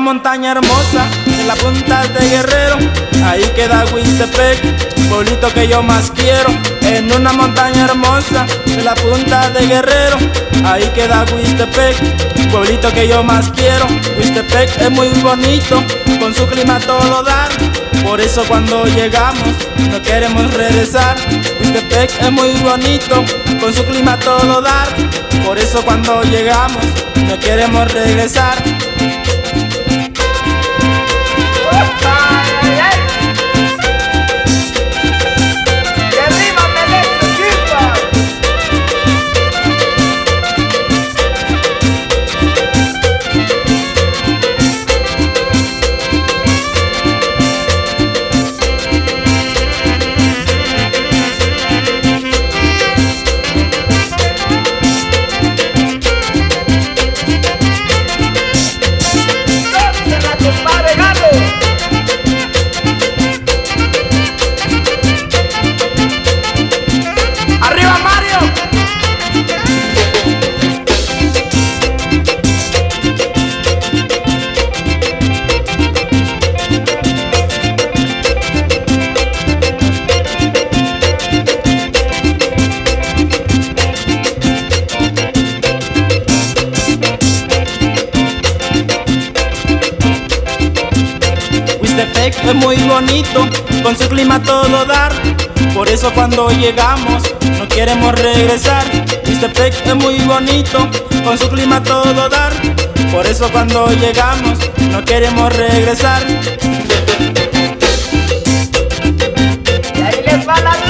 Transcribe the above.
montaña hermosa, en la punta de Guerrero, ahí queda Huistepec, pueblito que yo más quiero. En una montaña hermosa, en la punta de Guerrero, ahí queda Huistepec, pueblito que yo más quiero. Huistepec es muy bonito, con su clima todo dar, por eso cuando llegamos no queremos regresar. Huistepec es muy bonito, con su clima todo dar, por eso cuando llegamos no queremos regresar. Huistepec es muy bonito, con su clima todo dar, por eso cuando llegamos no queremos regresar. Huistepec es muy bonito, con su clima todo dar, por eso cuando llegamos no queremos regresar. Y ahí les va la